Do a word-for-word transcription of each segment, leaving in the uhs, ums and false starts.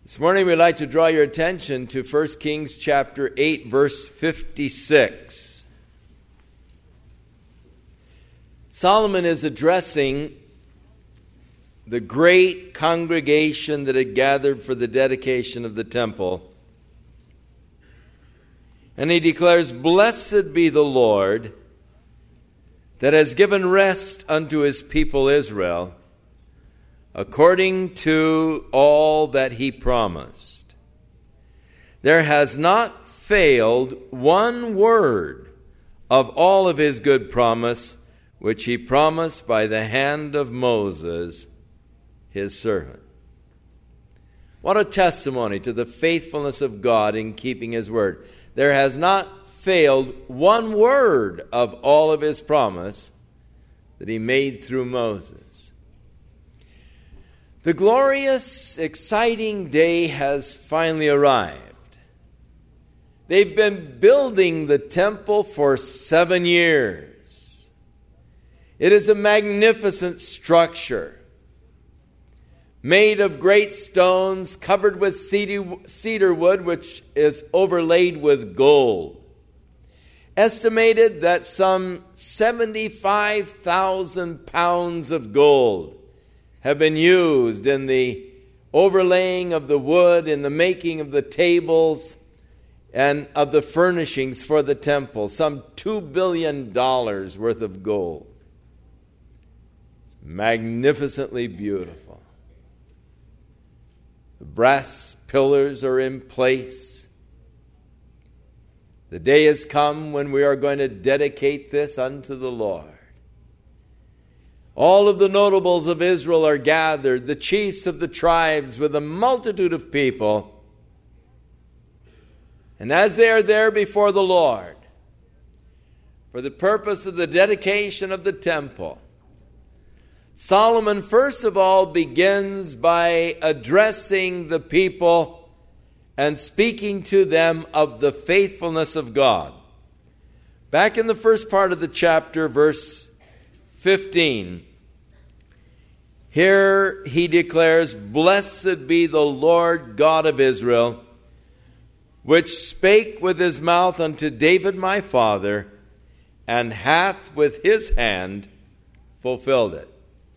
This morning we'd like to draw your attention to First Kings chapter eight, verse fifty-six. Solomon is addressing the great congregation that had gathered for the dedication of the temple. And he declares, "Blessed be the Lord that has given rest unto his people Israel, according to all that he promised. There has not failed one word of all of his good promise, which he promised by the hand of Moses, his servant." What a testimony to the faithfulness of God in keeping his word. There has not failed one word of all of his promise that he made through Moses. The glorious, exciting day has finally arrived. They've been building the temple for seven years. It is a magnificent structure made of great stones, covered with cedar wood, which is overlaid with gold. Estimated that some seventy-five thousand pounds of gold have been used in the overlaying of the wood, in the making of the tables, and of the furnishings for the temple. Some two billion dollars worth of gold. It's magnificently beautiful. The brass pillars are in place. The day has come when we are going to dedicate this unto the Lord. All of the notables of Israel are gathered, the chiefs of the tribes with a multitude of people. And as they are there before the Lord, for the purpose of the dedication of the temple, Solomon first of all begins by addressing the people and speaking to them of the faithfulness of God. Back in the first part of the chapter, verse fifteen, here he declares, "Blessed be the Lord God of Israel, which spake with his mouth unto David my father, and hath with his hand fulfilled it."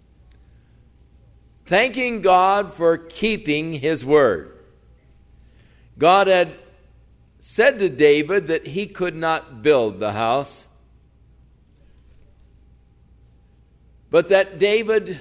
Thanking God for keeping his word. God had said to David that he could not build the house, but that David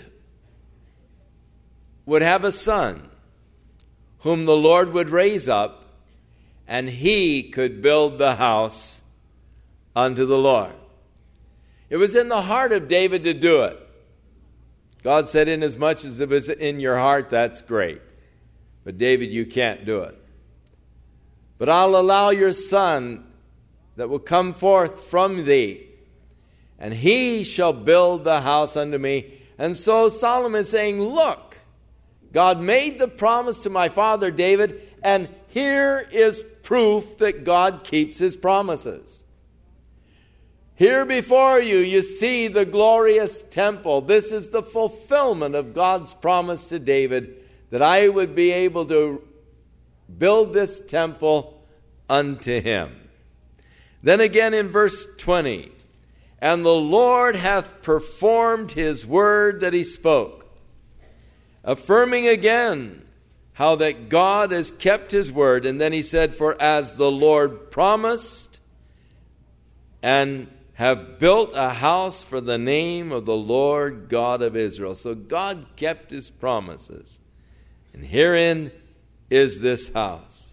would have a son whom the Lord would raise up, and he could build the house unto the Lord. It was in the heart of David to do it. God said, "Inasmuch as it was in your heart, that's great. But David, you can't do it. But I'll allow your son that will come forth from thee, and he shall build the house unto me." And so Solomon is saying, look, God made the promise to my father David, and here is proof that God keeps his promises. Here before you, you see the glorious temple. This is the fulfillment of God's promise to David, that I would be able to build this temple unto him. Then again in verse twenty, "And the Lord hath performed his word that he spoke," affirming again how that God has kept his word. And then he said, "For as the Lord promised, and have built a house for the name of the Lord God of Israel." So God kept his promises. And herein is this house.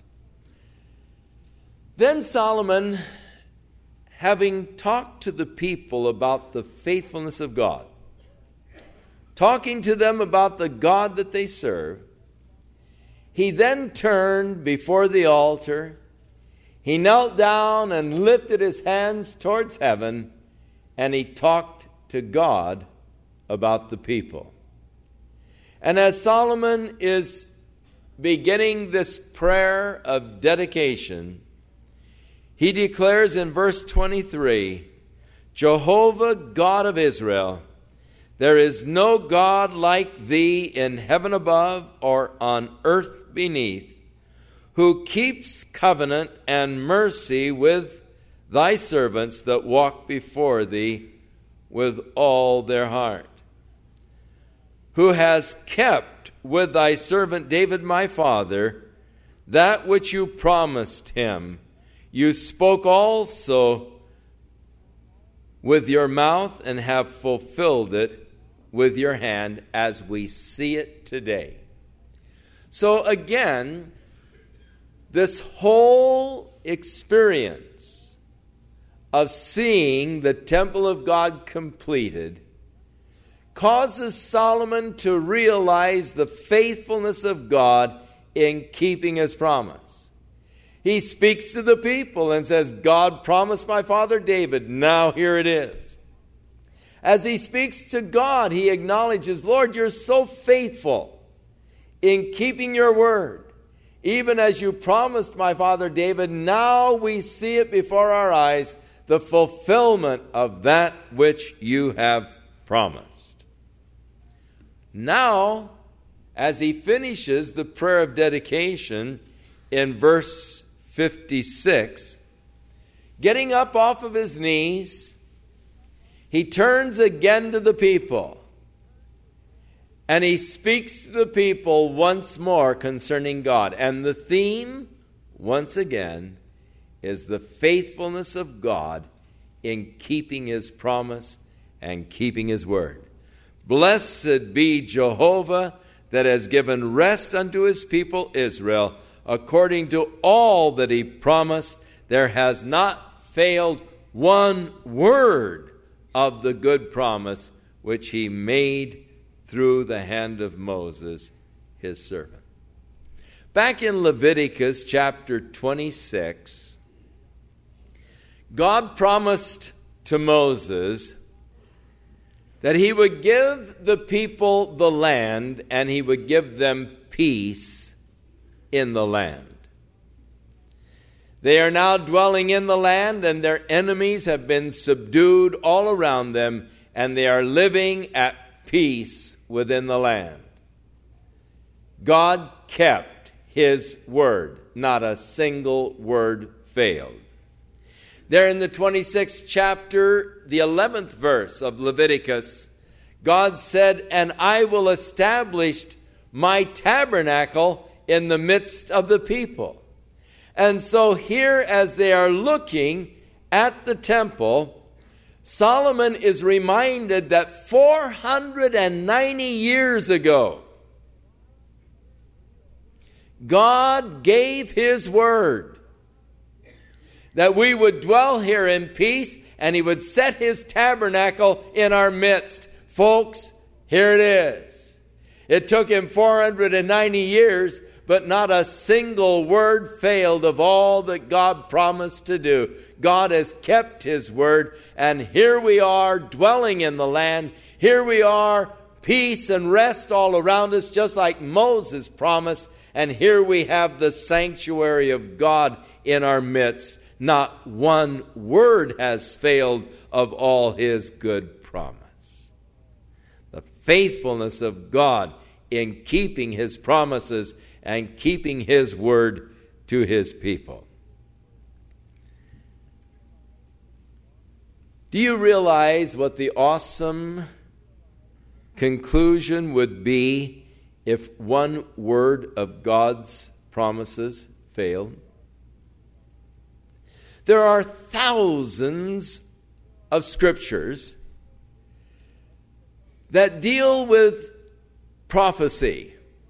Then Solomon, having talked to the people about the faithfulness of God, talking to them about the God that they serve, he then turned before the altar. He knelt down and lifted his hands towards heaven, and he talked to God about the people. And as Solomon is beginning this prayer of dedication, he declares in verse twenty-three, "Jehovah God of Israel, there is no God like thee in heaven above or on earth beneath, who keeps covenant and mercy with thy servants that walk before thee with all their heart, who has kept with thy servant David my father that which you promised him. You spoke also with your mouth and have fulfilled it with your hand, as we see it today. So again, this whole experience of seeing the temple of God completed causes Solomon to realize the faithfulness of God in keeping his promise. He speaks to the people and says, God promised my father David, now here it is. As he speaks to God, he acknowledges, Lord, you're so faithful in keeping your word. Even as you promised my father David, now we see it before our eyes, the fulfillment of that which you have promised. Now, as he finishes the prayer of dedication in verse fifty-six, getting up off of his knees, he turns again to the people, and he speaks to the people once more concerning God. And the theme, once again, is the faithfulness of God in keeping his promise and keeping his word. Blessed be Jehovah that has given rest unto his people Israel, according to all that he promised. There has not failed one word of the good promise which he made through the hand of Moses, his servant. Back in Leviticus chapter twenty-six, God promised to Moses that he would give the people the land and he would give them peace in the land. They are now dwelling in the land, and their enemies have been subdued all around them, and they are living at peace within the land. God kept his word. Not a single word failed. There in the twenty-sixth chapter, the eleventh verse of Leviticus, God said, and I will establish my tabernacle in the midst of the people. And so here, as they are looking at the temple, Solomon is reminded that four hundred ninety years ago, God gave his word that we would dwell here in peace, and he would set his tabernacle in our midst. Folks, here it is. It took him four hundred ninety years, but not a single word failed of all that God promised to do. God has kept his word, and here we are dwelling in the land. Here we are, peace and rest all around us, just like Moses promised. And here we have the sanctuary of God in our midst. Not one word has failed of all his good promise. The faithfulness of God in keeping his promises and keeping his word to his people. Do you realize what the awesome conclusion would be if one word of God's promises failed? There are thousands of scriptures that deal with prophecy.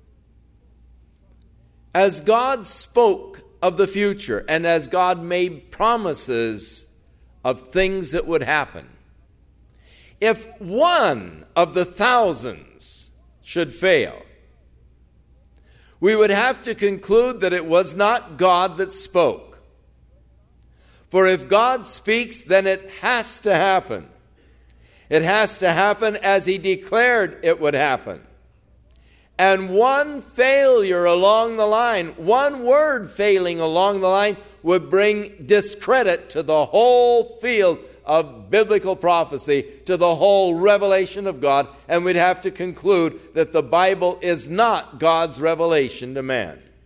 As God spoke of the future and as God made promises of things that would happen, if one of the thousands should fail, we would have to conclude that it was not God that spoke. For if God speaks, then it has to happen. It has to happen as he declared it would happen. And one failure along the line, one word failing along the line, would bring discredit to the whole field of biblical prophecy, to the whole revelation of God, and we'd have to conclude that the Bible is not God's revelation to man.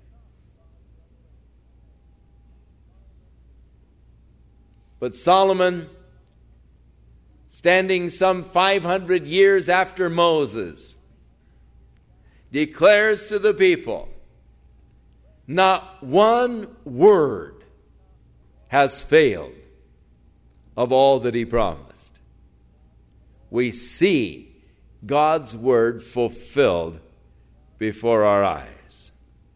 But Solomon, standing some five hundred years after Moses, declares to the people, not one word has failed of all that he promised. We see God's word fulfilled before our eyes.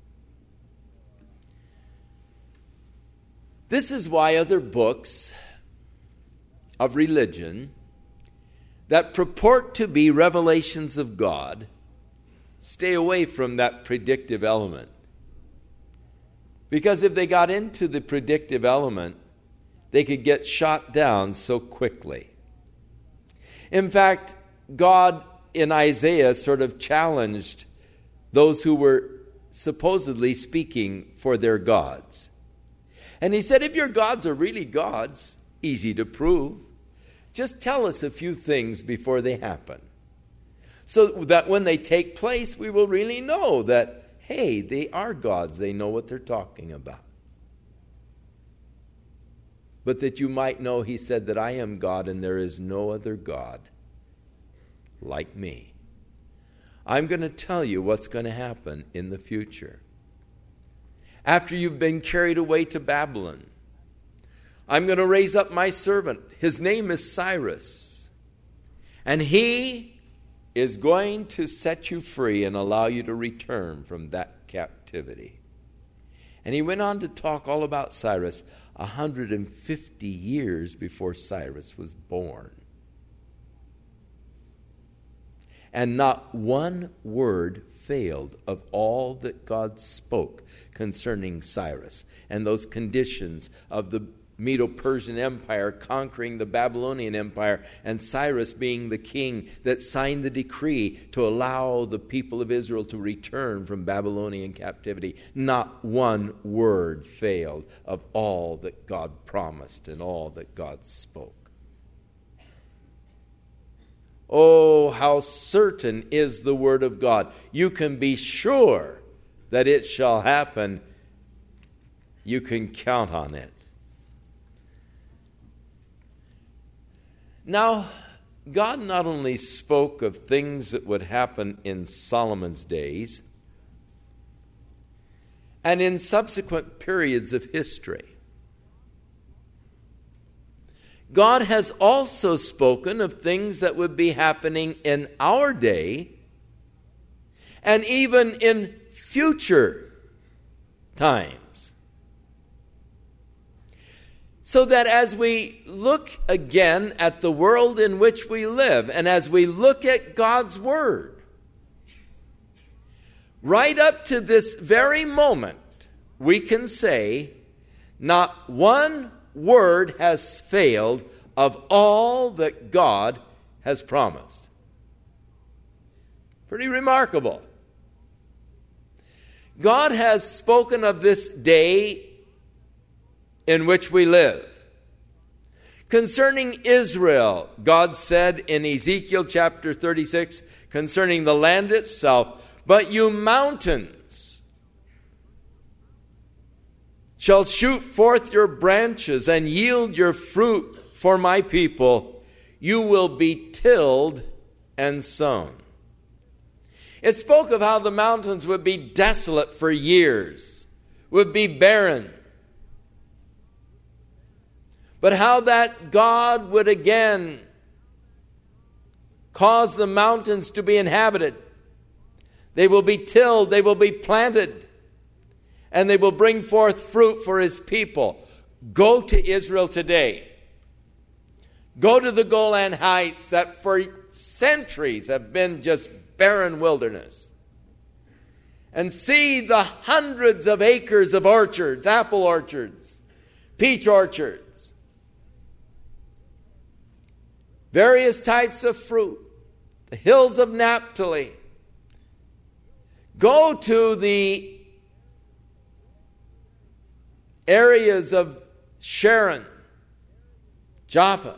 This is why other books of religion that purport to be revelations of God stay away from that predictive element. Because if they got into the predictive element, they could get shot down so quickly. In fact, God in Isaiah sort of challenged those who were supposedly speaking for their gods. And he said, if your gods are really gods, easy to prove, just tell us a few things before they happen, so that when they take place, we will really know that, hey, they are gods. They know what they're talking about. But that you might know, he said, that I am God and there is no other God like me. I'm going to tell you what's going to happen in the future. After you've been carried away to Babylon, I'm going to raise up my servant. His name is Cyrus. And he is going to set you free and allow you to return from that captivity. And he went on to talk all about Cyrus one hundred fifty years before Cyrus was born. And not one word failed of all that God spoke concerning Cyrus and those conditions of the Medo-Persian Empire conquering the Babylonian Empire, and Cyrus being the king that signed the decree to allow the people of Israel to return from Babylonian captivity. Not one word failed of all that God promised and all that God spoke. Oh, how certain is the word of God. You can be sure that it shall happen. You can count on it. Now, God not only spoke of things that would happen in Solomon's days and in subsequent periods of history, God has also spoken of things that would be happening in our day and even in future times. So that as we look again at the world in which we live, and as we look at God's Word, right up to this very moment, we can say, not one word has failed of all that God has promised. Pretty remarkable. God has spoken of this day in which we live. Concerning Israel, God said in Ezekiel chapter thirty-six, concerning the land itself, but you mountains shall shoot forth your branches and yield your fruit for my people. You will be tilled and sown. It spoke of how the mountains would be desolate for years, would be barren. But how that God would again cause the mountains to be inhabited. They will be tilled, they will be planted, and they will bring forth fruit for his people. Go to Israel today. Go to the Golan Heights that for centuries have been just barren wilderness. And see the hundreds of acres of orchards, apple orchards, peach orchards, various types of fruit, the hills of Naphtali. Go to the areas of Sharon, Joppa.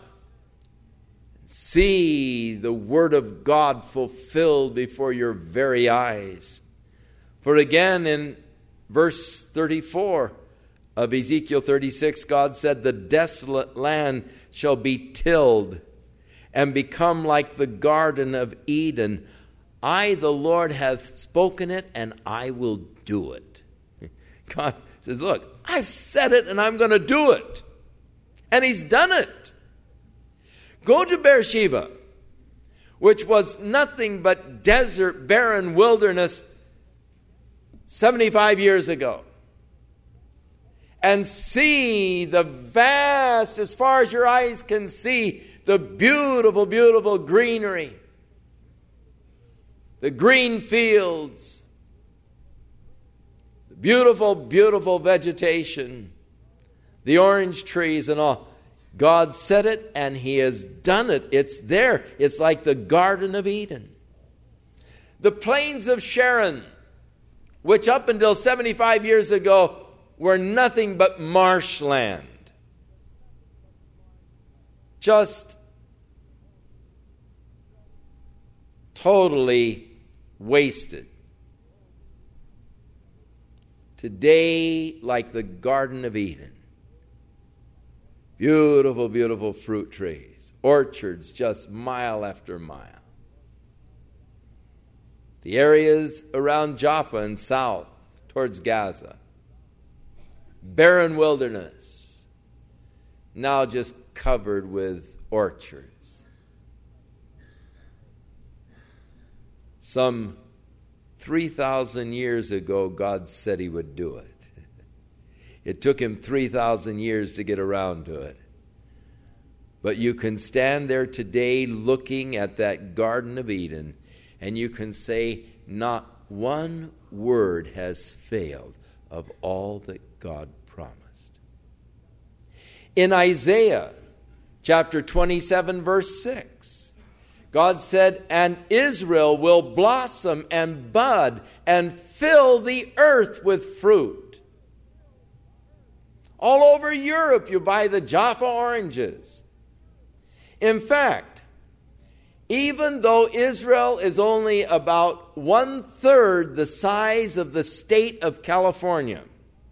See the word of God fulfilled before your very eyes. For again in verse thirty-four, of Ezekiel thirty-six, God said, the desolate land shall be tilled and become like the Garden of Eden. I, the Lord, hath spoken it, and I will do it. God says, look, I've said it, and I'm going to do it. And he's done it. Go to Beersheba, which was nothing but desert, barren wilderness seventy-five years ago. And see the vast, as far as your eyes can see, the beautiful, beautiful greenery. The green fields. The beautiful, beautiful vegetation. The orange trees and all. God said it, and he has done it. It's there. It's like the Garden of Eden. The plains of Sharon, which up until seventy-five years ago were nothing but marshland. Just totally wasted. Today, like the Garden of Eden. Beautiful, beautiful fruit trees. Orchards just mile after mile. The areas around Joppa and south towards Gaza. Barren wilderness. Now just covered with orchards. Some three thousand years ago, God said he would do it. It took him three thousand years to get around to it. But you can stand there today looking at that Garden of Eden, and you can say, not one word has failed of all that God promised. In Isaiah chapter twenty-seven, verse six, God said, and Israel will blossom and bud and fill the earth with fruit. All over Europe, you buy the Jaffa oranges. In fact, even though Israel is only about one-third the size of the state of California,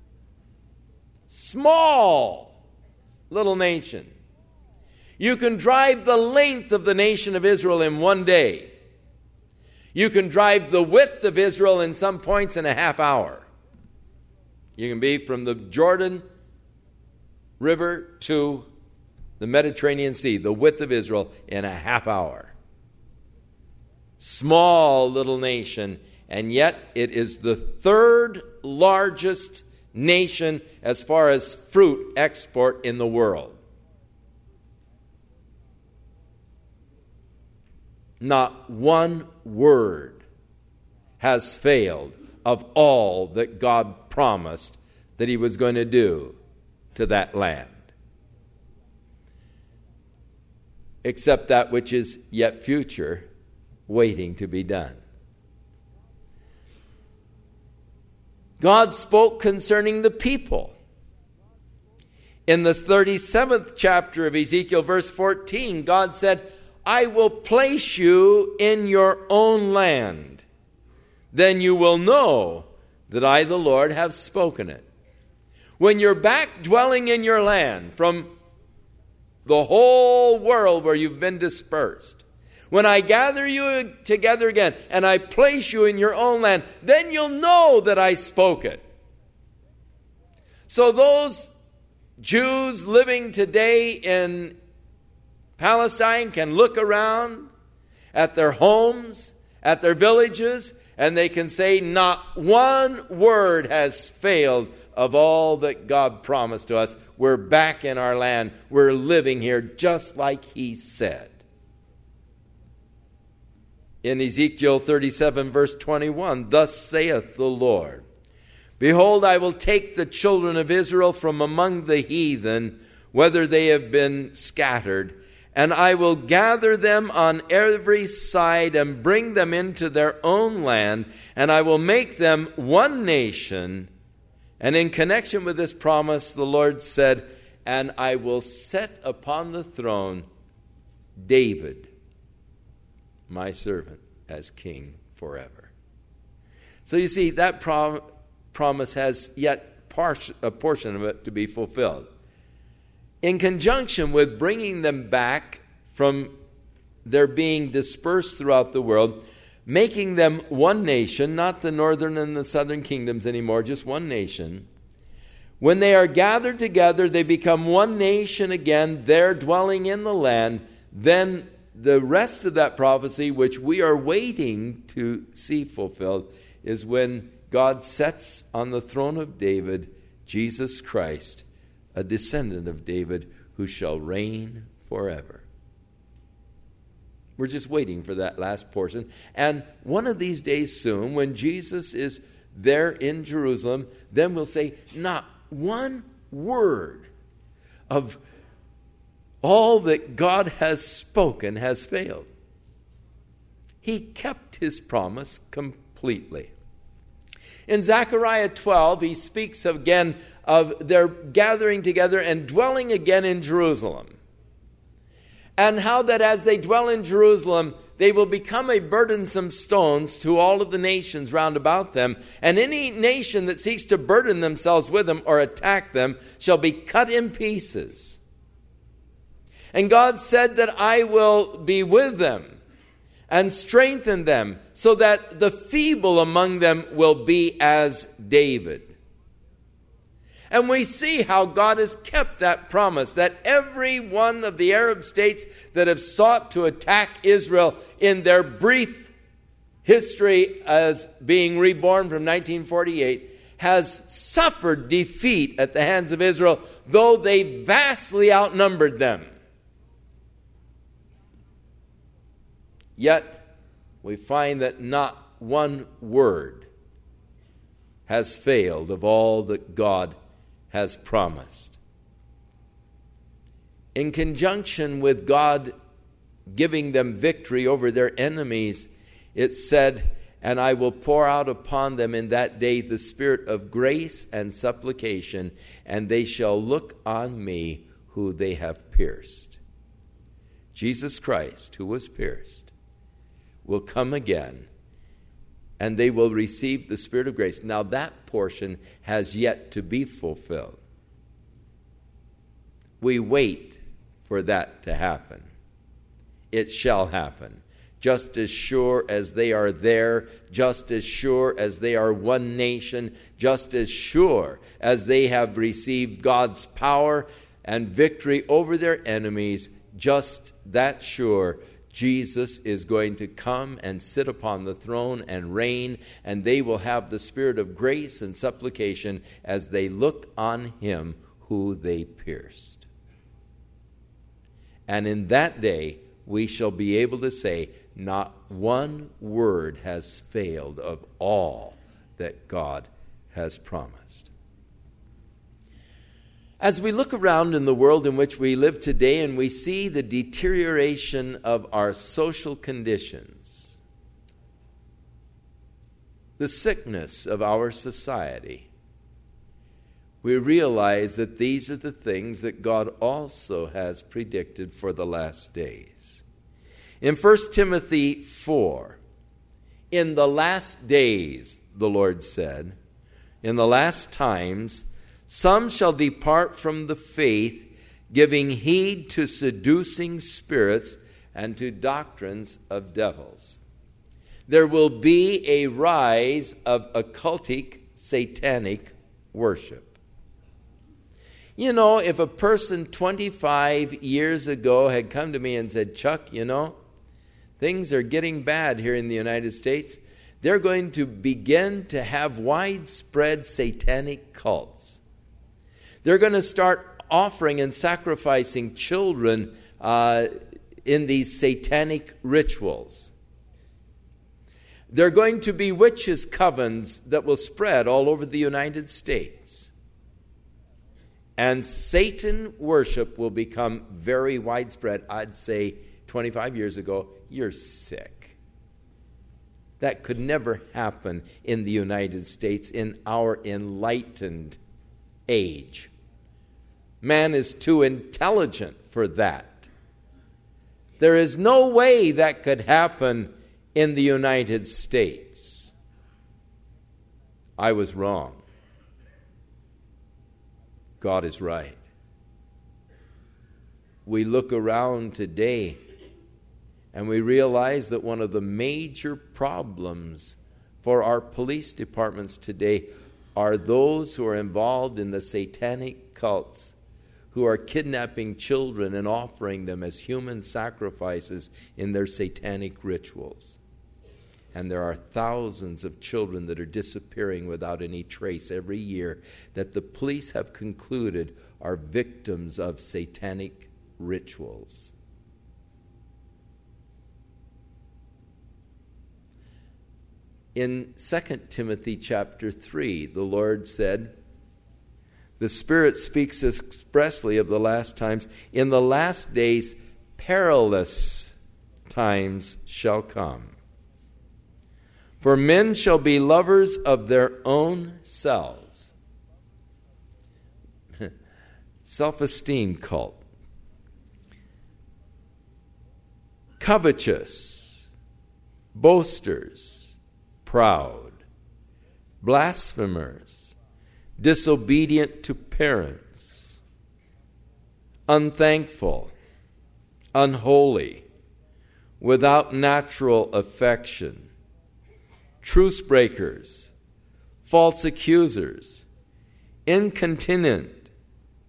small little nation, you can drive the length of the nation of Israel in one day. You can drive the width of Israel in some points in a half hour. You can be from the Jordan River to the Mediterranean Sea, the width of Israel, in a half hour. Small little nation, and yet it is the third largest nation as far as fruit export in the world. Not one word has failed of all that God promised that he was going to do to that land, except that which is yet future, waiting to be done. God spoke concerning the people. In the thirty-seventh chapter of Ezekiel, verse fourteen, God said, I will place you in your own land. Then you will know that I, the Lord, have spoken it. When you're back dwelling in your land from the whole world where you've been dispersed, when I gather you together again and I place you in your own land, then you'll know that I spoke it. So those Jews living today in Palestine can look around at their homes, at their villages, and they can say not one word has failed of all that God promised to us. We're back in our land. We're living here just like he said. In Ezekiel thirty-seven, verse twenty-one, thus saith the Lord, behold, I will take the children of Israel from among the heathen, whether they have been scattered, and I will gather them on every side and bring them into their own land, and I will make them one nation. And in connection with this promise, the Lord said, and I will set upon the throne David, my servant, as king forever. So you see, that prom- promise has yet portion, a portion of it to be fulfilled. In conjunction with bringing them back from their being dispersed throughout the world, making them one nation, not the northern and the southern kingdoms anymore, just one nation. When they are gathered together, they become one nation again, there dwelling in the land. Then the rest of that prophecy, which we are waiting to see fulfilled, is when God sets on the throne of David Jesus Christ, a descendant of David, who shall reign forever. We're just waiting for that last portion. And one of these days soon, when Jesus is there in Jerusalem, then we'll say, not one word of all that God has spoken has failed. He kept his promise completely. In Zechariah twelve, he speaks again of their gathering together and dwelling again in Jerusalem. And how that as they dwell in Jerusalem, they will become a burdensome stones to all of the nations round about them. And any nation that seeks to burden themselves with them or attack them shall be cut in pieces. And God said that I will be with them and strengthen them, so that the feeble among them will be as David. And we see how God has kept that promise, that every one of the Arab states that have sought to attack Israel in their brief history as being reborn from nineteen forty-eight has suffered defeat at the hands of Israel, though they vastly outnumbered them. Yet, we find that not one word has failed of all that God has promised. In conjunction with God giving them victory over their enemies, it said, and I will pour out upon them in that day the spirit of grace and supplication, and they shall look on me who they have pierced. Jesus Christ, who was pierced, will come again, and they will receive the Spirit of grace. Now that portion has yet to be fulfilled. We wait for that to happen. It shall happen. Just as sure as they are there, just as sure as they are one nation, just as sure as they have received God's power and victory over their enemies, just that sure Jesus is going to come and sit upon the throne and reign, and they will have the spirit of grace and supplication as they look on him who they pierced. And in that day, we shall be able to say, not one word has failed of all that God has promised. As we look around in the world in which we live today and we see the deterioration of our social conditions, the sickness of our society, we realize that these are the things that God also has predicted for the last days. In First Timothy four, in the last days, the Lord said, in the last times, some shall depart from the faith, giving heed to seducing spirits and to doctrines of devils. There will be a rise of occultic, satanic worship. You know, if a person twenty-five years ago had come to me and said, Chuck, you know, things are getting bad here in the United States, they're going to begin to have widespread satanic cults. They're going to start offering and sacrificing children uh, in these satanic rituals. There are going to be witches' covens that will spread all over the United States. And Satan worship will become very widespread. I'd say twenty-five years ago, you're sick. That could never happen in the United States in our enlightened age. Man is too intelligent for that. There is no way that could happen in the United States. I was wrong. God is right. We look around today and we realize that one of the major problems for our police departments today are those who are involved in the satanic cults, who are kidnapping children and offering them as human sacrifices in their satanic rituals. And there are thousands of children that are disappearing without any trace every year that the police have concluded are victims of satanic rituals. In Second Timothy chapter three, the Lord said, the Spirit speaks expressly of the last times. In the last days, perilous times shall come. For men shall be lovers of their own selves. Self-esteem cult. Covetous. Boasters. Proud. Blasphemers. Disobedient to parents. Unthankful. Unholy. Without natural affection. Truce breakers, false accusers, incontinent,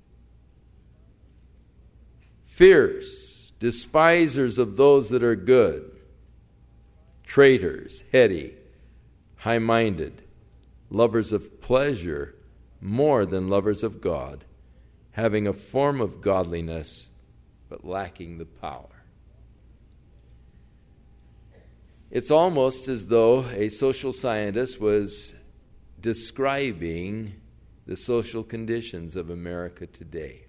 fierce, despisers of those that are good, traitors, heady, high-minded, lovers of pleasure more than lovers of God, having a form of godliness but lacking the power. It's almost as though a social scientist was describing the social conditions of America today.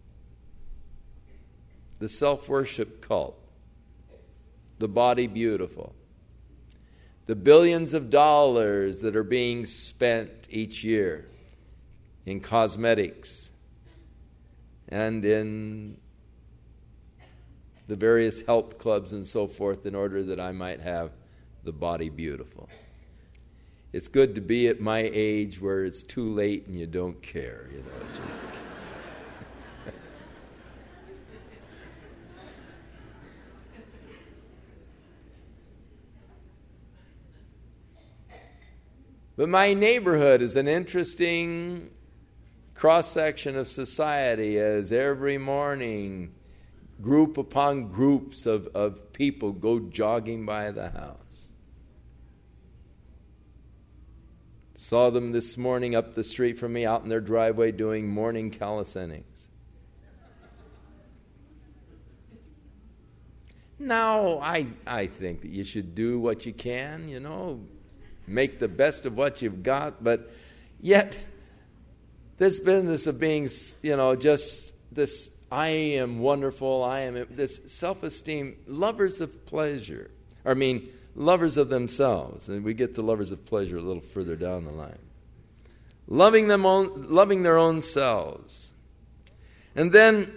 The self-worship cult, the body beautiful, the billions of dollars that are being spent each year in cosmetics and in the various health clubs and so forth in order that I might have the body beautiful. It's good to be at my age where it's too late and you don't care, you know. So. But my neighborhood is an interesting cross-section of society, as every morning group upon groups of, of people go jogging by the house. Saw them this morning up the street from me out in their driveway doing morning calisthenics. Now, I, I think that you should do what you can, you know, make the best of what you've got, but yet this business of being, you know, just this I am wonderful, I am this self-esteem, lovers of pleasure. I mean, lovers of themselves. And we get to lovers of pleasure a little further down the line. Loving them own, loving their own selves. And then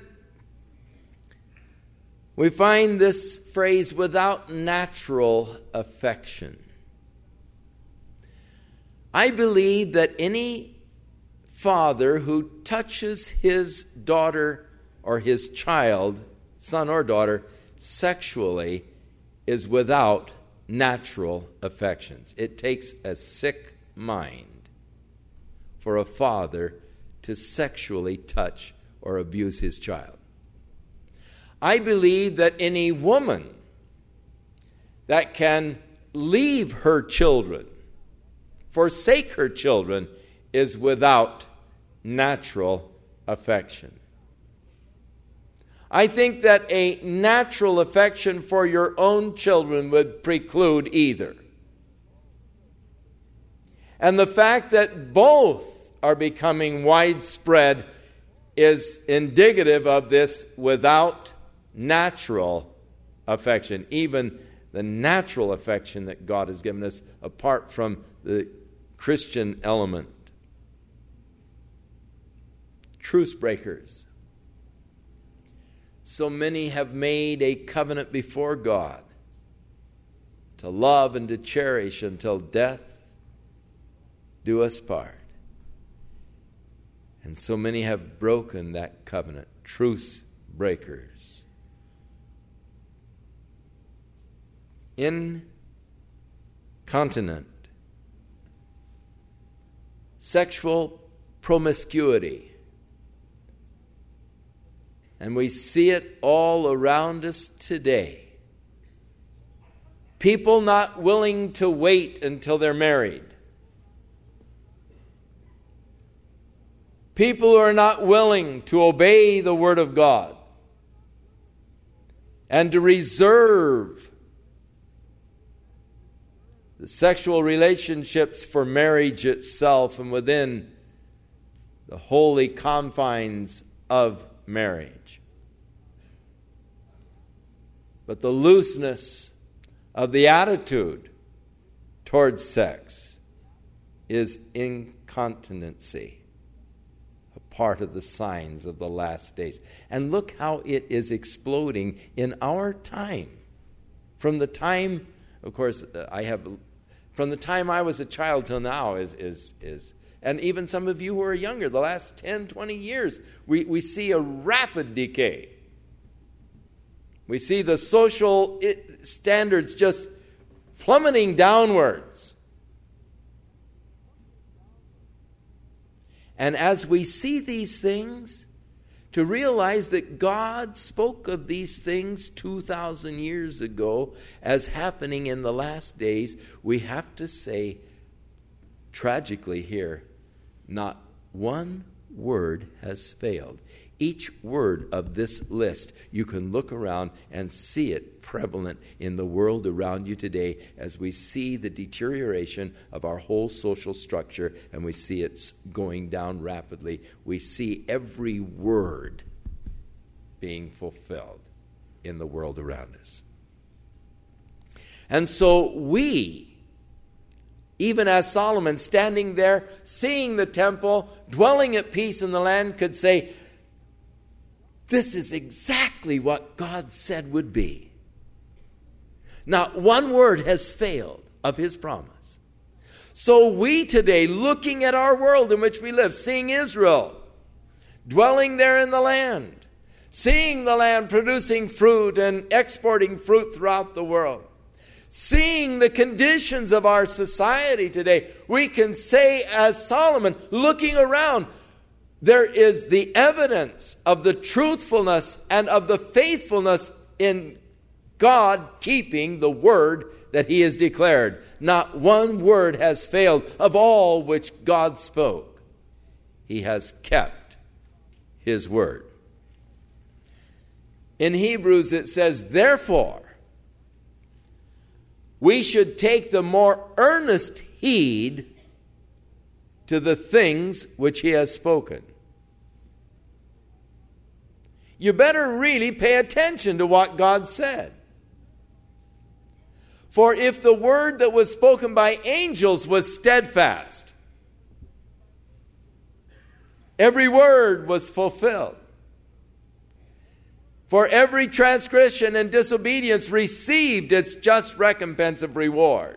we find this phrase, without natural affection. I believe that any father who touches his daughter or his child, son or daughter, sexually is without natural affections. It takes a sick mind for a father to sexually touch or abuse his child. I believe that any woman that can leave her children, forsake her children, is without natural affection. I think that a natural affection for your own children would preclude either. And the fact that both are becoming widespread is indicative of this without natural affection, even the natural affection that God has given us apart from the Christian element. Truce breakers. So many have made a covenant before God to love and to cherish until death do us part. And so many have broken that covenant, truce breakers. Incontinent, sexual promiscuity. And we see it all around us today. People not willing to wait until they're married. People who are not willing to obey the Word of God and to reserve the sexual relationships for marriage itself and within the holy confines of marriage. But the looseness of the attitude towards sex is incontinency, a part of the signs of the last days. And look how it is exploding in our time. From the time, of course, I have, from the time I was a child till now is, is, is and even some of you who are younger, the last ten, twenty years, we, we see a rapid decay. We see the social standards just plummeting downwards. And as we see these things, to realize that God spoke of these things two thousand years ago as happening in the last days, we have to say, tragically here, not one word has failed. Each word of this list, you can look around and see it prevalent in the world around you today as we see the deterioration of our whole social structure and we see it going down rapidly. We see every word being fulfilled in the world around us. And so we, even as Solomon standing there, seeing the temple, dwelling at peace in the land, could say, this is exactly what God said would be. Not one word has failed of His promise. So we today, looking at our world in which we live, seeing Israel, dwelling there in the land, seeing the land producing fruit and exporting fruit throughout the world, seeing the conditions of our society today, we can say as Solomon, looking around, there is the evidence of the truthfulness and of the faithfulness in God keeping the word that He has declared. Not one word has failed of all which God spoke. He has kept His word. In Hebrews it says, therefore, we should take the more earnest heed to the things which He has spoken. You better really pay attention to what God said. For if the word that was spoken by angels was steadfast, every word was fulfilled. For every transgression and disobedience received its just recompense of reward.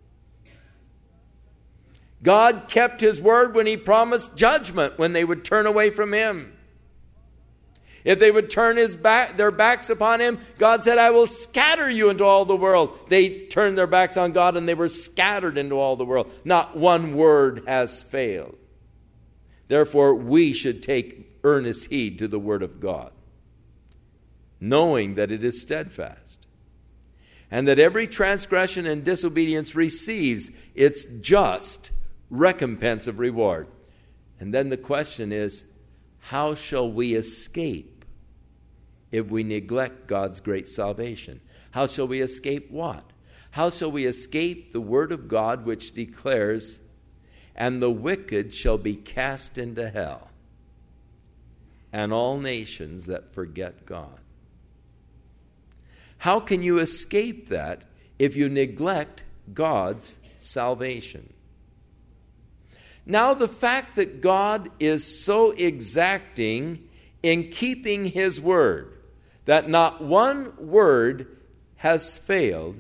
God kept His word when He promised judgment when they would turn away from Him. If they would turn his back, their backs upon Him, God said, I will scatter you into all the world. They turned their backs on God and they were scattered into all the world. Not one word has failed. Therefore, we should take earnest heed to the word of God, knowing that it is steadfast, and that every transgression and disobedience receives its just recompense of reward. And then the question is, how shall we escape if we neglect God's great salvation? How shall we escape what? How shall we escape the word of God which declares, and the wicked shall be cast into hell, and all nations that forget God? How can you escape that if you neglect God's salvation? Now, the fact that God is so exacting in keeping His word, that not one word has failed,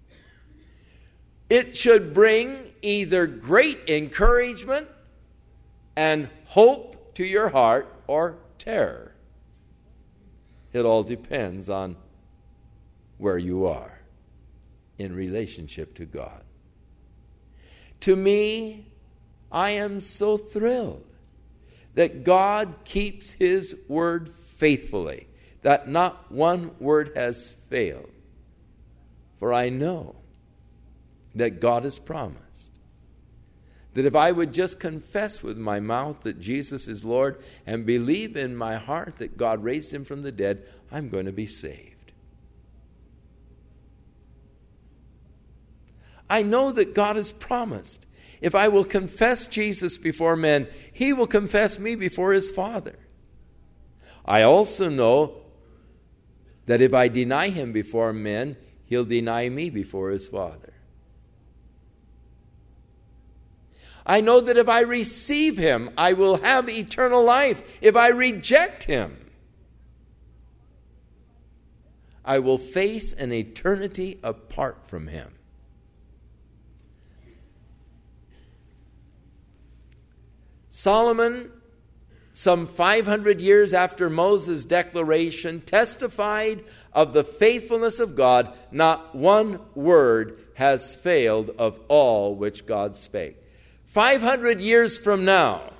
it should bring either great encouragement and hope to your heart or terror. It all depends on where you are in relationship to God. To me, I am so thrilled that God keeps His word faithfully, that not one word has failed. For I know that God has promised that if I would just confess with my mouth that Jesus is Lord and believe in my heart that God raised Him from the dead, I'm going to be saved. I know that God has promised if I will confess Jesus before men, He will confess me before His Father. I also know that if I deny Him before men, He'll deny me before His Father. I know that if I receive Him, I will have eternal life. If I reject Him, I will face an eternity apart from Him. Solomon, some five hundred years after Moses' declaration, testified of the faithfulness of God. Not one word has failed of all which God spake. five hundred years from now,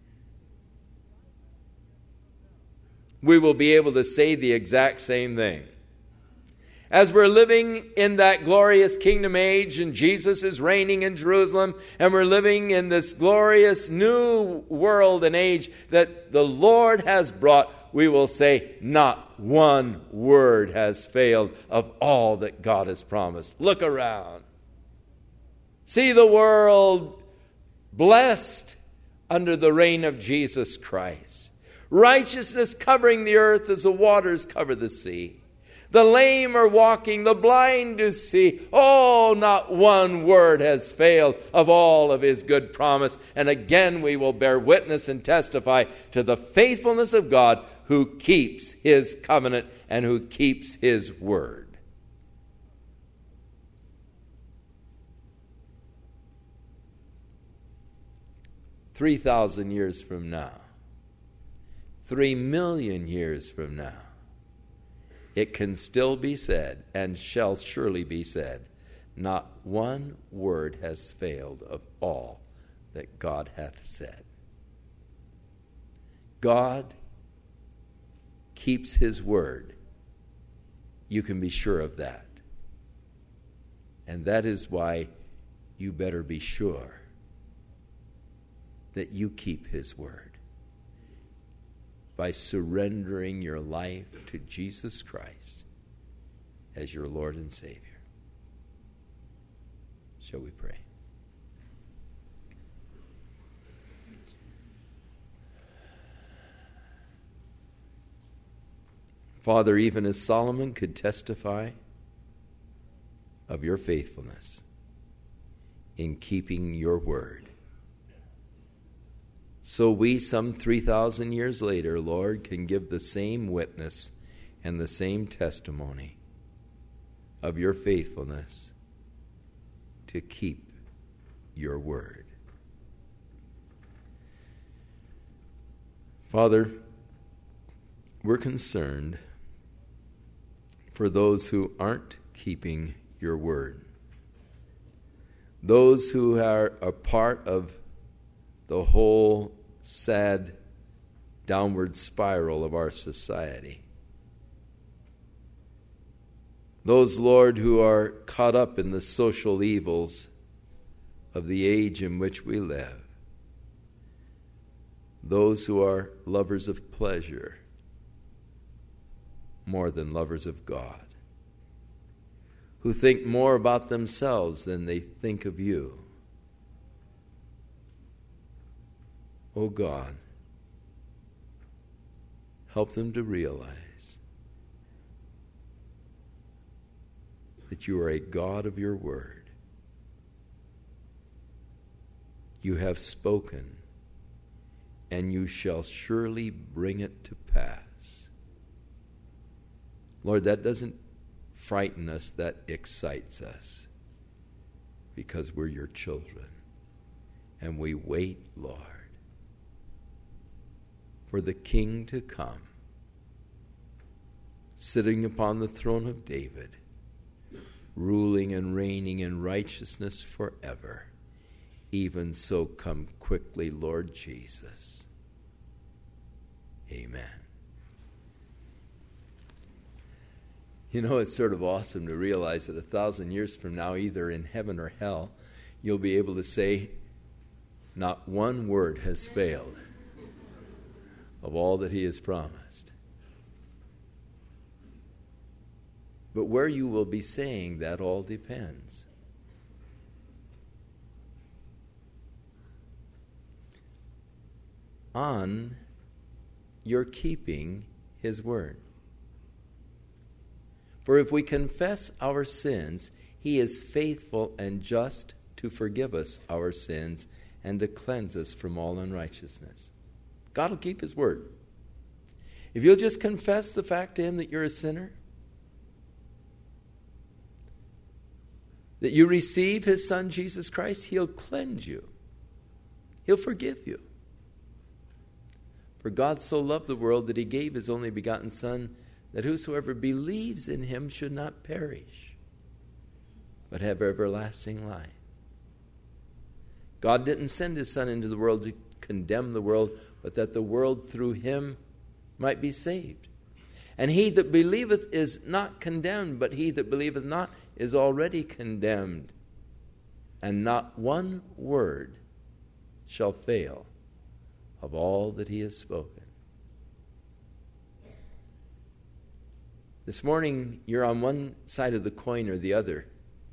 we will be able to say the exact same thing. As we're living in that glorious kingdom age and Jesus is reigning in Jerusalem and we're living in this glorious new world and age that the Lord has brought, we will say not one word has failed of all that God has promised. Look around. See the world blessed under the reign of Jesus Christ. Righteousness covering the earth as the waters cover the sea. The lame are walking, the blind do see. Oh, not one word has failed of all of His good promise. And again we will bear witness and testify to the faithfulness of God who keeps His covenant and who keeps His word. Three thousand years from now, three million years from now, it can still be said, and shall surely be said, not one word has failed of all that God hath said. God keeps His word. You can be sure of that. And that is why you better be sure that you keep His word by surrendering your life to Jesus Christ as your Lord and Savior. Shall we pray? Father, even as Solomon could testify of your faithfulness in keeping your word, so we, some three thousand years later, Lord, can give the same witness and the same testimony of your faithfulness to keep your word. Father, we're concerned for those who aren't keeping your word, those who are a part of the whole sad downward spiral of our society. Those, Lord, who are caught up in the social evils of the age in which we live. Those who are lovers of pleasure more than lovers of God. Who think more about themselves than they think of you. Oh God, help them to realize that you are a God of your word. You have spoken, and you shall surely bring it to pass. Lord, that doesn't frighten us, that excites us, because we're your children, and we wait, Lord, for the King to come, sitting upon the throne of David, ruling and reigning in righteousness forever. Even so, come quickly, Lord Jesus. Amen. You know, it's sort of awesome to realize that a thousand years from now, either in heaven or hell, you'll be able to say, not one word has failed of all that he has promised. But where you will be saying that all depends. On your keeping his word. For if we confess our sins, he is faithful and just to forgive us our sins and to cleanse us from all unrighteousness. God will keep his word. If you'll just confess the fact to him that you're a sinner, that you receive his Son, Jesus Christ, he'll cleanse you. He'll forgive you. For God so loved the world that he gave his only begotten Son, that whosoever believes in him should not perish, but have everlasting life. God didn't send his Son into the world to condemn the world, but that the world through him might be saved. And he that believeth is not condemned, but he that believeth not is already condemned. And not one word shall fail of all that he has spoken. This morning, you're on one side of the coin or the other.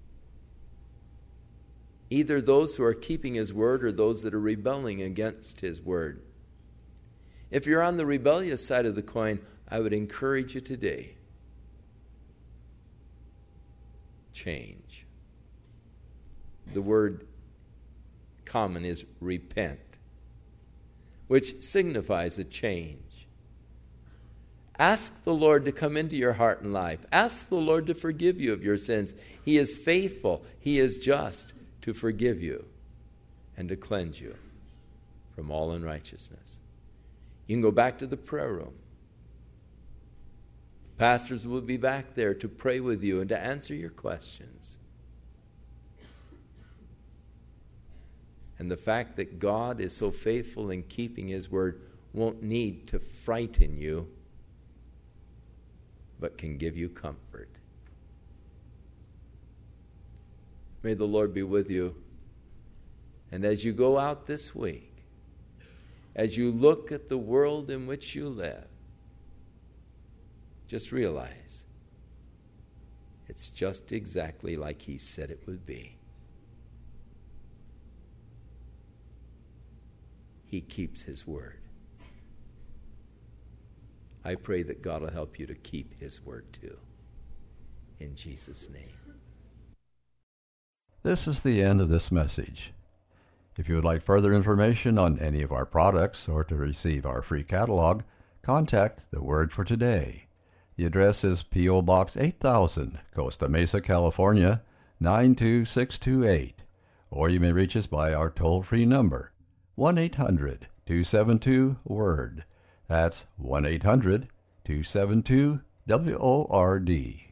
Either those who are keeping his word or those that are rebelling against his word. If you're on the rebellious side of the coin, I would encourage you today, change. The word common is repent, which signifies a change. Ask the Lord to come into your heart and life. Ask the Lord to forgive you of your sins. He is faithful. He is just to forgive you and to cleanse you from all unrighteousness. You can go back to the prayer room. Pastors will be back there to pray with you and to answer your questions. And the fact that God is so faithful in keeping his word won't need to frighten you, but can give you comfort. May the Lord be with you. And as you go out this week, as you look at the world in which you live, just realize it's just exactly like he said it would be. He keeps his word. I pray that God will help you to keep his word too. In Jesus' name. This is the end of this message. If you would like further information on any of our products or to receive our free catalog, contact The Word for Today. The address is P O. Box eight thousand, Costa Mesa, California, nine two six two eight. Or you may reach us by our toll-free number, one eight hundred two seven two WORD. That's one eight hundred two seven two W O R D.